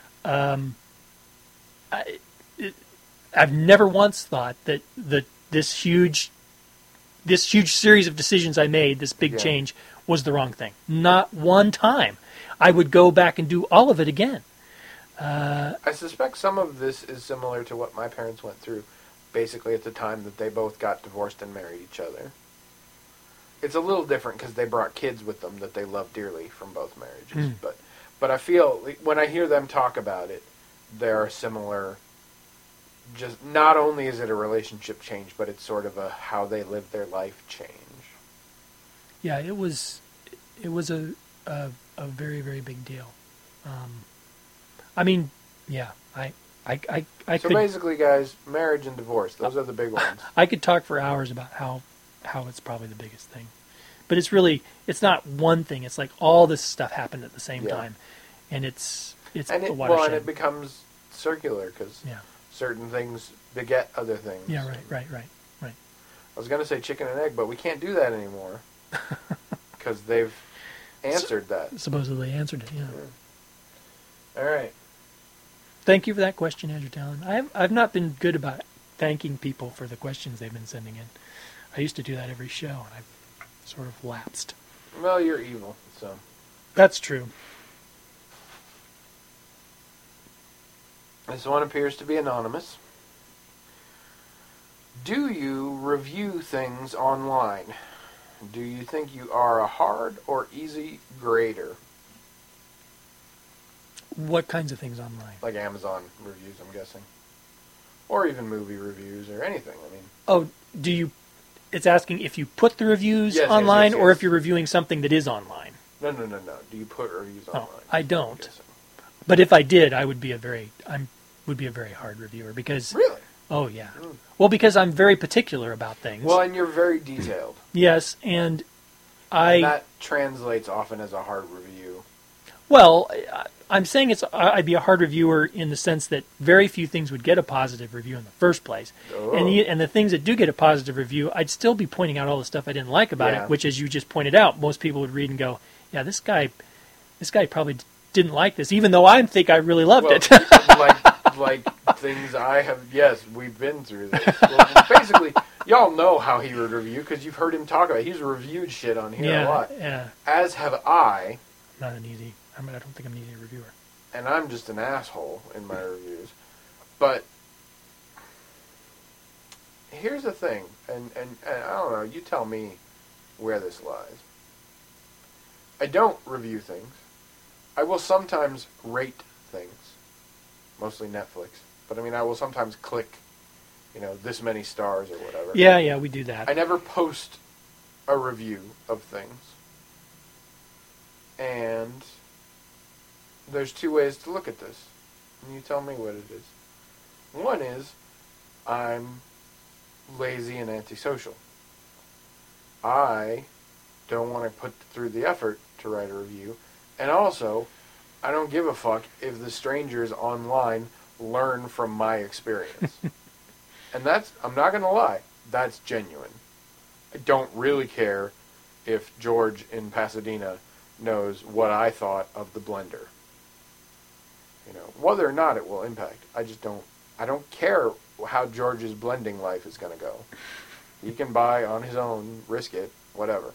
I've never once thought that this huge series of decisions I made, this big change, was the wrong thing. Not one time. I would go back and do all of it again. I suspect some of this is similar to what my parents went through, basically at the time that they both got divorced and married each other. It's a little different because they brought kids with them that they loved dearly from both marriages. But I feel, when I hear them talk about it, there are similar, just not only is it a relationship change, but it's sort of a how they live their life change. Yeah, it was a very, very big deal. I mean, yeah, I So could basically, guys, marriage and divorce, those are the big ones. I could talk for hours about how it's probably the biggest thing, but it's not one thing. It's like all this stuff happened at the same time, and it's a watershed. And it becomes circular because certain things beget other things. Yeah, right. I was going to say chicken and egg, but we can't do that anymore because they've answered that. Supposedly answered it. Yeah. All right. Thank you for that question, Andrew Talon. I've not been good about thanking people for the questions they've been sending in. I used to do that every show, and I've sort of lapsed. Well, you're evil, so. That's true. This one appears to be anonymous. Do you review things online? Do you think you are a hard or easy grader? What kinds of things online? Like Amazon reviews, I'm guessing. Or even movie reviews or anything, I mean. Oh, it's asking if you put the reviews online or if you're reviewing something that is online. No. Do you put reviews online? No, I don't. But if I did, I would be a very hard reviewer because. Really? Oh yeah. Well, because I'm very particular about things. Well, and you're very detailed. Yes, and And that translates often as a hard review. Well, I'm saying I'd be a hard reviewer in the sense that very few things would get a positive review in the first place. Oh. And the things that do get a positive review, I'd still be pointing out all the stuff I didn't like about it, which, as you just pointed out, most people would read and go, yeah, this guy probably didn't like this, even though I think I really loved it. like things I have, yes, we've been through this. Well, basically, y'all know how he would review because you've heard him talk about it. He's reviewed shit on here a lot. Yeah. As have I. I don't think I'm an easy reviewer. And I'm just an asshole in my reviews. But here's the thing, and I don't know, you tell me where this lies. I don't review things. I will sometimes rate things. Mostly Netflix. But I mean, I will sometimes click, this many stars or whatever. Yeah, we do that. I never post a review of things. And there's two ways to look at this. And you tell me what it is. One is, I'm lazy and antisocial. I don't want to put through the effort to write a review. And also, I don't give a fuck if the strangers online learn from my experience. And I'm not going to lie, that's genuine. I don't really care if George in Pasadena knows what I thought of the blender. Whether or not it will impact, I don't care how George's blending life is going to go. He can buy on his own, risk it, whatever.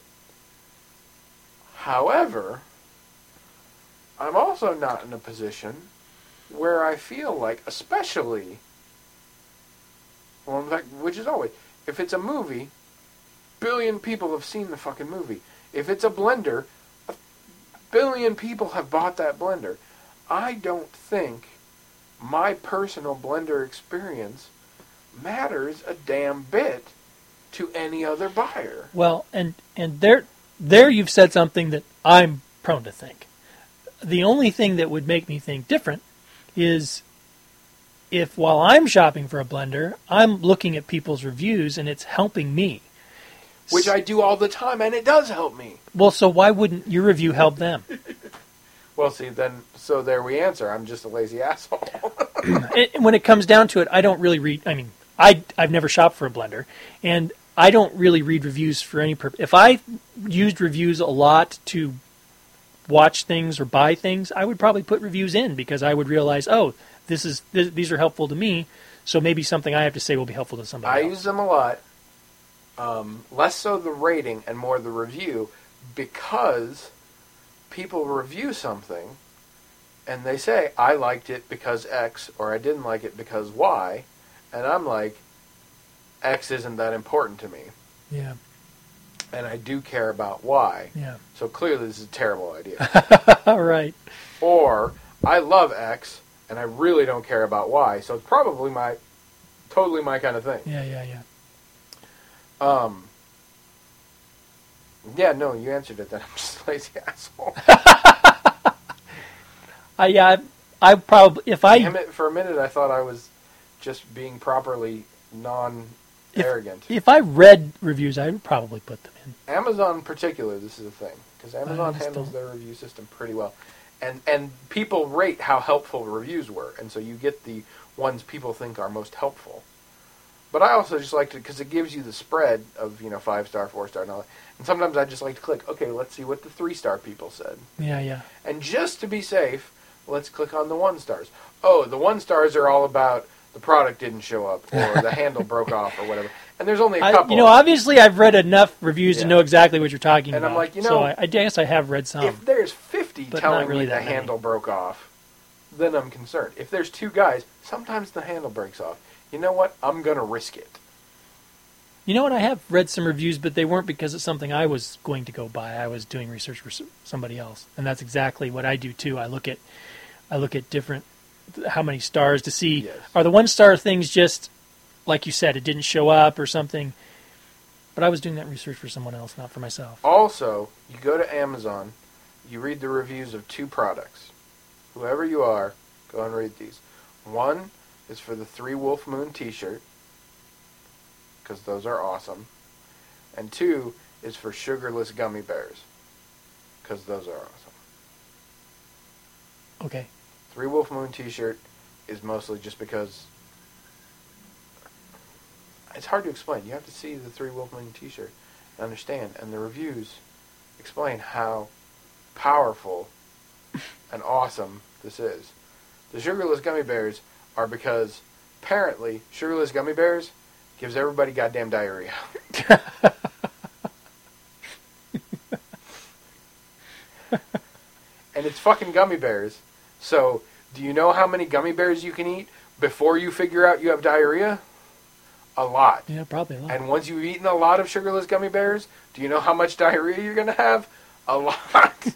However, I'm also not in a position where I feel like, especially, well, in fact, which is always, if it's a movie, 1 billion people have seen the fucking movie. If it's a blender, 1 billion people have bought that blender. I don't think my personal blender experience matters a damn bit to any other buyer. Well, and there you've said something that I'm prone to think. The only thing that would make me think different is if while I'm shopping for a blender, I'm looking at people's reviews and it's helping me. Which I do all the time, and it does help me. Well, so why wouldn't your review help them? Well, see, so there we answer. I'm just a lazy asshole. When it comes down to it, I don't really read. I mean, I've never shopped for a blender, and I don't really read reviews for any purpose. If I used reviews a lot to watch things or buy things, I would probably put reviews in because I would realize, these are helpful to me, so maybe something I have to say will be helpful to somebody else. I use them a lot. Less so the rating and more the review, because people review something and they say, I liked it because X, or I didn't like it because Y, and I'm like, X isn't that important to me. Yeah. And I do care about Y. Yeah. So clearly this is a terrible idea. Right. Or, I love X, and I really don't care about Y, so it's probably totally my kind of thing. Yeah. Yeah, no, you answered it then. I'm just a lazy asshole. I probably, Damn it, for a minute I thought I was just being properly non-arrogant. If I read reviews, I would probably put them in. Amazon in particular, this is a thing. Because Amazon handles their review system pretty well. And people rate how helpful reviews were. And so you get the ones people think are most helpful. But I also just like to, because it gives you the spread of, 5-star, 4-star, and all that. And sometimes I just like to click, okay, let's see what the 3-star people said. Yeah. And just to be safe, let's click on the 1-stars. Oh, the 1-stars are all about the product didn't show up, or the handle broke off, or whatever. And there's only a couple. Obviously I've read enough reviews to know exactly what you're talking about. And I'm like, so I guess I have read some. If there's 50 telling really me the handle broke off, then I'm concerned. If there's 2 guys, sometimes the handle breaks off. You know what? I'm going to risk it. You know what? I have read some reviews, but they weren't because it's something I was going to go buy. I was doing research for somebody else, and that's exactly what I do too. I look at different how many stars to see are the 1-star things just like you said, it didn't show up or something. But I was doing that research for someone else, not for myself. Also, you go to Amazon, you read the reviews of 2 products. Whoever you are, go and read these. One is for the 3 Wolf Moon t-shirt, because those are awesome. And 2 is for sugarless gummy bears. Because those are awesome. Okay. Three Wolf Moon t-shirt is mostly just because... It's hard to explain. You have to see the Three Wolf Moon t-shirt and understand. And the reviews explain how powerful and awesome this is. The sugarless gummy bears are because apparently sugarless gummy bears gives everybody goddamn diarrhea. And it's fucking gummy bears. So, do you know how many gummy bears you can eat before you figure out you have diarrhea? A lot. Yeah, probably a lot. And once you've eaten a lot of sugarless gummy bears, do you know how much diarrhea you're going to have? A lot.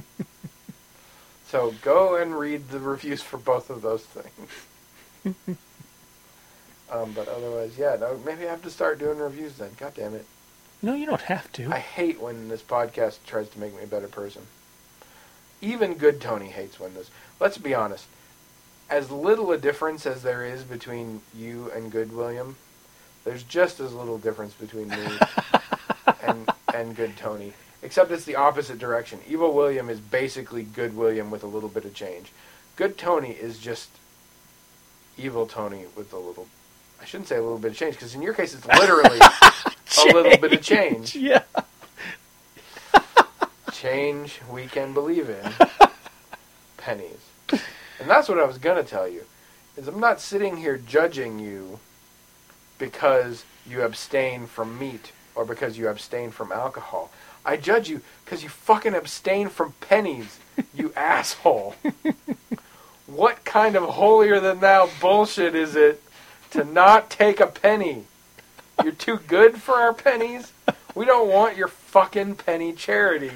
So go and read the reviews for both of those things. But otherwise, yeah, no, maybe I have to start doing reviews then. God damn it. No, you don't have to. I hate when this podcast tries to make me a better person. Even good Tony hates when this... Let's be honest. As little a difference as there is between you and good William, there's just as little difference between me and good Tony. Except it's the opposite direction. Evil William is basically good William with a little bit of change. Good Tony is just evil Tony with a little... I shouldn't say a little bit of change, because in your case it's literally a little bit of change. Yeah. Change we can believe in. Pennies. And that's what I was going to tell you. Is I'm not sitting here judging you because you abstain from meat or because you abstain from alcohol. I judge you because you fucking abstain from pennies, you asshole. What kind of holier-than-thou bullshit is it to not take a penny? You're too good for our pennies? We don't want your fucking penny charity.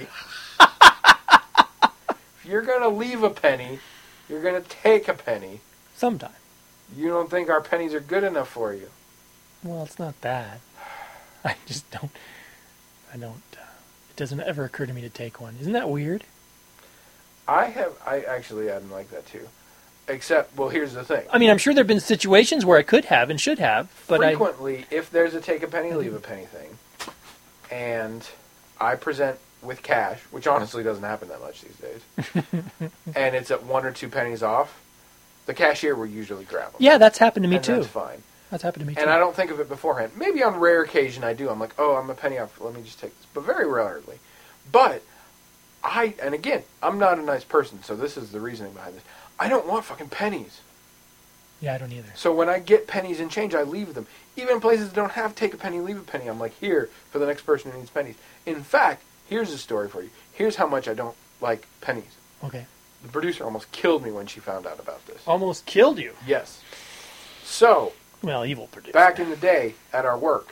If you're going to leave a penny, you're going to take a penny. Sometime. You don't think our pennies are good enough for you? Well, it's not that. I just don't... it doesn't ever occur to me to take one. Isn't that weird? I actually hadn't like that too. Except, well, here's the thing. I mean, I'm sure there have been situations where I could have and should have, but frequently, if there's a take a penny, leave a penny thing, and I present with cash, which honestly doesn't happen that much these days, and it's at 1 or 2 pennies off, the cashier will usually grab them. Yeah, that's happened to me and too. That's fine. That's happened to me too. And I don't think of it beforehand. Maybe on rare occasion I do. I'm like, oh, I'm a penny off. Let me just take this. But very rarely. But and again, I'm not a nice person, so this is the reasoning behind this. I don't want fucking pennies. Yeah, I don't either. So when I get pennies and change, I leave them. Even in places that don't have take a penny, leave a penny. I'm like, here, for the next person who needs pennies. In fact, here's a story for you. Here's how much I don't like pennies. Okay. The producer almost killed me when she found out about this. Almost killed you? Yes. So... Well, evil producer. Back in the day, at our work,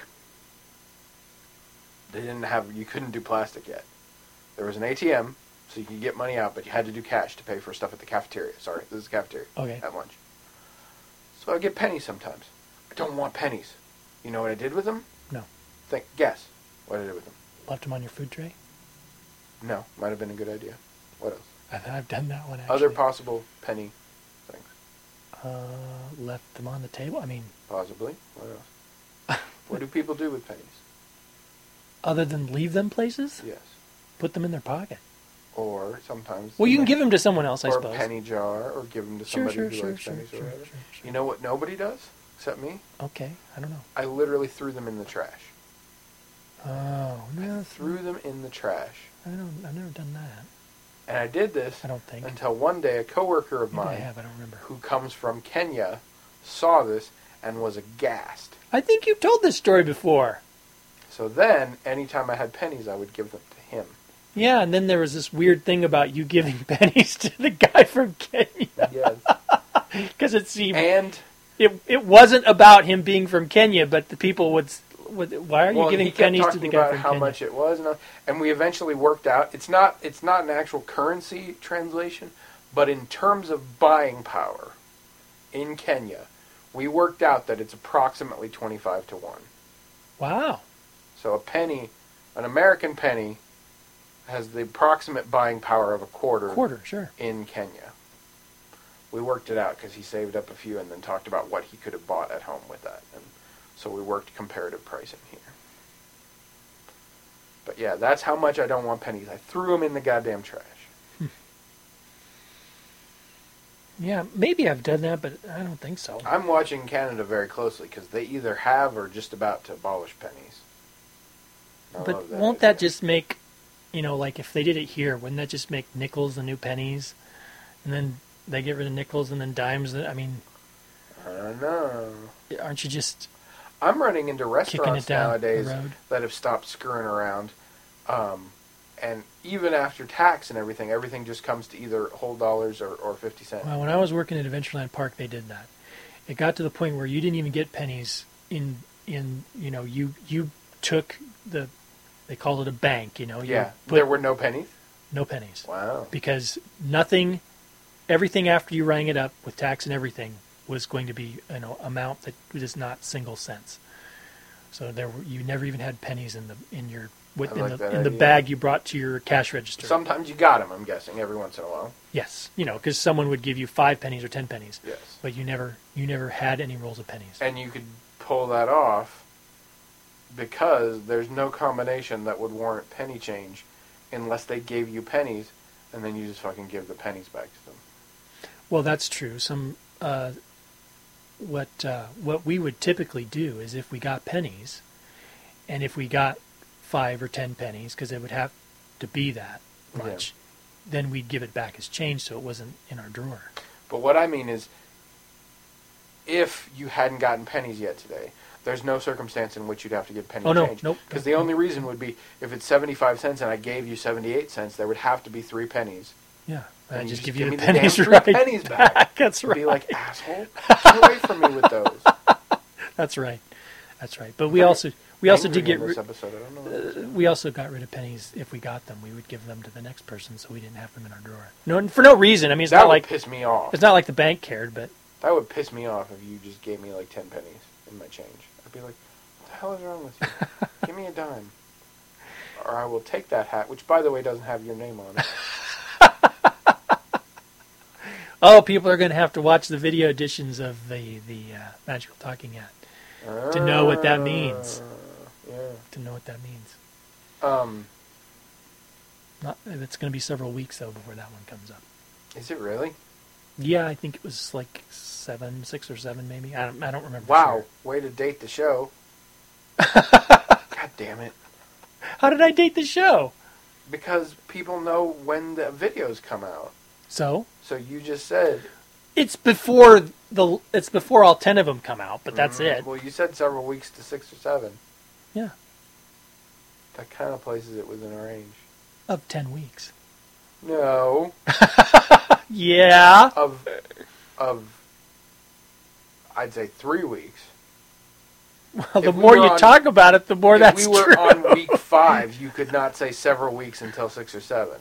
you couldn't do plastic yet. There was an ATM, so you could get money out, but you had to do cash to pay for stuff at the cafeteria. Sorry, this is the cafeteria. Okay. At lunch. So I get pennies sometimes. I don't want pennies. You know what I did with them? No. Guess what I did with them. Left them on your food tray? No, might have been a good idea. What else? I've done that one, actually. Other possible penny things. Left them on the table? I mean... Possibly. What else? What do people do with pennies? Other than leave them places? Yes. Put them in their pocket. Or sometimes... Well, you can give them to someone else, I suppose. Or a penny jar, or give them to somebody who likes pennies or whatever. Sure. You know what nobody does? Except me? Okay, I don't know. I literally threw them in the trash. Oh, no. I threw them in the trash. I've never done that. And I did this I don't think. until one day a coworker of Maybe mine, I have, I don't remember. who comes from Kenya, saw this and was aghast. I think you've told this story before. So then, anytime I had pennies, I would give them to him. Yeah, and then there was this weird thing about you giving pennies to the guy from Kenya. Yes. Because it seemed... And... It wasn't about him being from Kenya, but the people would why are you giving pennies to the guy from Kenya? How much it was, and we eventually worked out. It's not an actual currency translation, but in terms of buying power in Kenya, we worked out that it's approximately 25 to 1. Wow. So a penny, an American penny, has the approximate buying power of a quarter. Sure. In Kenya. We worked it out because he saved up a few and then talked about what he could have bought at home with that. And so we worked comparative pricing here. But yeah, that's how much I don't want pennies. I threw them in the goddamn trash. Yeah, maybe I've done that, but I don't think so. I'm watching Canada very closely because they either have or just about to abolish pennies. I But love won't idea. that just make, like if they did it here, wouldn't that just make nickels the new pennies? And then they get rid of nickels and then dimes. I mean, I don't know. aren't you just I'm running into kicking it restaurants down nowadays the road? that have stopped screwing around. And even after tax and everything just comes to either whole dollars or 50 cents. Well, when I was working at Adventureland Park, they did that. It got to the point where you didn't even get pennies you took they called it a bank, you Yeah, put there were no pennies? no pennies. Wow. Because everything after you rang it up with tax and everything was going to be amount that was not single cents. So you never even had pennies in the idea. bag you brought to your cash register. Sometimes you got them, I'm guessing, every once in a while. Yes, because someone would give you 5 pennies or 10 pennies. Yes. But you never had any rolls of pennies. And you could pull that off because there's no combination that would warrant penny change unless they gave you pennies and then you just fucking give the pennies back to them. Well, that's true. What we would typically do is if we got pennies, and if we got 5 or 10 pennies, because it would have to be that much, then we'd give it back as change so it wasn't in our drawer. But what I mean is, if you hadn't gotten pennies yet today, there's no circumstance in which you'd have to give penny change. Nope. Because the only reason would be if it's 75 cents and I gave you 78 cents, there would have to be 3 pennies. Yeah, And I you just just give give you me the the damn pennies 3 right pennies back. That's You'd right. be like, asshole, get away from me with those. That's right. But we also did get this episode. I don't know. What we also got rid of pennies if we got them. We would give them to the next person so we didn't have them in our drawer. No, for no reason. I mean, that would piss me off. it's not like the bank cared, but That would piss me off if you just gave me like 10 pennies in my change. I'd be like, what the hell is wrong with you? Give me a dime. Or I will take that hat, which by the way doesn't have your name on it. people are going to have to watch the video editions of the Magical Talking Hat to know what that means. Yeah. To know what that means. Um, It's going to be several weeks though before that one comes up. is it really? Yeah, I think it was like 6 or 7 maybe. I don't remember. Wow, for way to date the show. God damn it. sure. How did I date the show? Because people know when the videos come out. So So you just said... it's before all 10 of them come out, but that's it. Well, you said several weeks to 6 or 7. Yeah, That kind of places it within a range. of 10 weeks. No. Yeah. Of I'd say 3 weeks. Well, the If we more were you on- talk about it, the more If that's we were true. on week 5, you could not say several weeks until 6 or 7.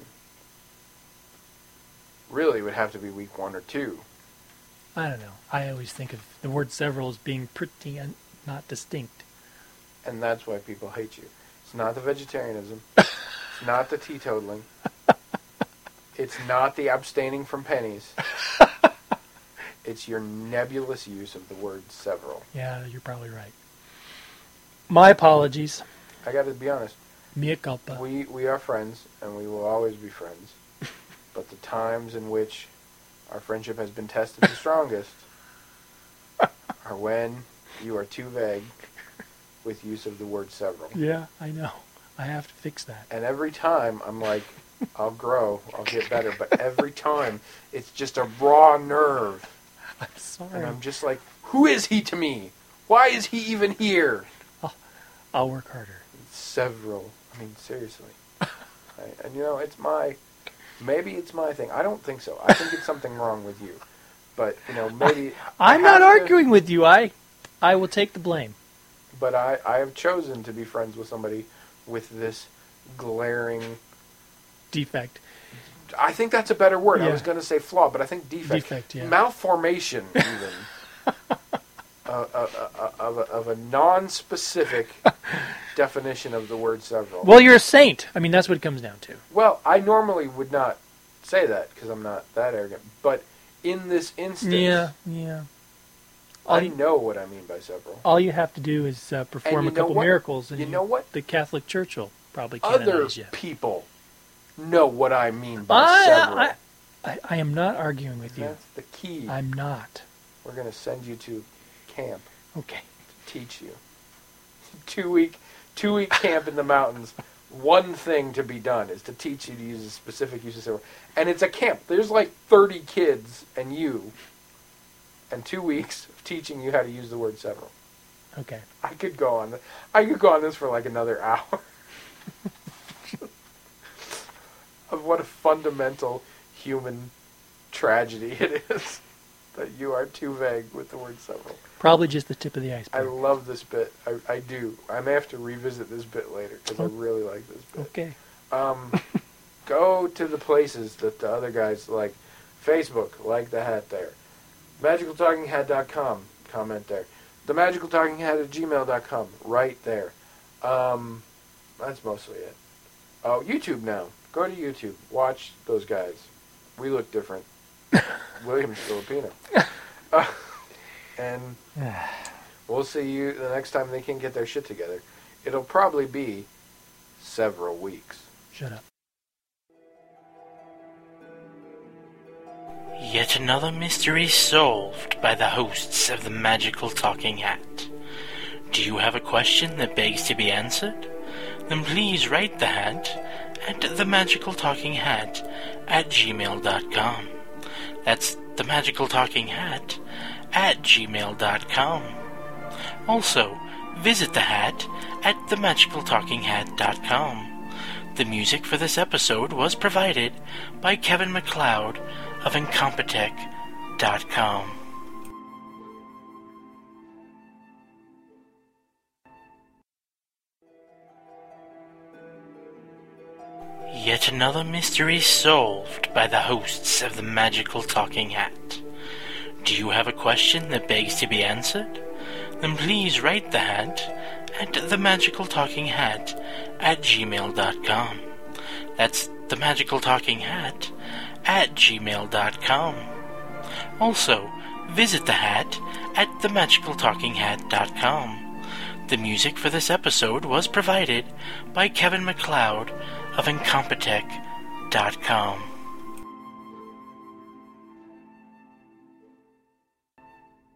Really, it would have to be week 1 or 2. I don't know. I always think of the word several as being pretty not distinct. And that's why people hate you. It's not the vegetarianism. It's not the teetotaling. It's not the abstaining from pennies. It's your nebulous use of the word several. Yeah, you're probably right. My apologies. I got to be honest. Mea culpa. We are friends, and we will always be friends. But the times in which our friendship has been tested the strongest are when you are too vague with use of the word several. Yeah, I know. I have to fix that. And every time I'm like, I'll grow, I'll get better. But every time it's just a raw nerve. I'm sorry. And I'm just like, who is he to me? Why is he even here? I'll work harder. Several. I mean, seriously. And maybe it's my thing. I don't think so. I think it's something wrong with you. But, maybe... I'm not arguing with you. I will take the blame. But I have chosen to be friends with somebody with this glaring... Defect. I think that's a better word. Yeah. I was going to say flaw, but I think defect. Defect, yeah. Malformation, even. of a non-specific definition of the word several. Well, you're a saint. I mean, that's what it comes down to. Well, I normally would not say that because I'm not that arrogant. But in this instance, Yeah. I know what I mean by several. All you have to do is perform And a you know couple what? miracles, and You know what? the Catholic Church will probably Other canonize you. people know what I mean by several. I am not arguing with you. That's the key. I'm not. We're going to send you to camp Okay. to teach you. 2-week camp in the mountains. One thing to be done is to teach you to use a specific use of several. And it's a camp. There's like 30 kids and you. And 2 weeks of teaching you how to use the word several. Okay. I could go on this for like another hour. Of what a fundamental human tragedy it is that you are too vague with the word several. Probably just the tip of the I iceberg. love this bit. I do. I may have to revisit this bit later because I really like this bit. Okay. Go to the places that the other guys like. Facebook, like the hat there. MagicalTalkingHat.com, comment there. TheMagicalTalkingHat@gmail.com, right there. That's mostly it. Oh, YouTube now. Go to YouTube. Watch those guys. We look different. William's Filipino. And we'll see you the next time they can get their shit together. It'll probably be several weeks. Shut up. Yet another mystery solved by the hosts of the Magical Talking Hat. Do you have a question that begs to be answered? Then please write the hat at themagicaltalkinghat@gmail.com. That's themagicaltalkinghat@gmail.com. Also, visit the hat at themagicaltalkinghat.com. The music for this episode was provided by Kevin MacLeod of Incompetech.com. Yet another mystery solved by the hosts of the Magical Talking Hat. Do you have a question that begs to be answered? Then please write the hat at themagicaltalkinghat@gmail.com. That's themagicaltalkinghat@gmail.com. Also, visit the hat at themagicaltalkinghat.com. The music for this episode was provided by Kevin MacLeod of Incompetech.com.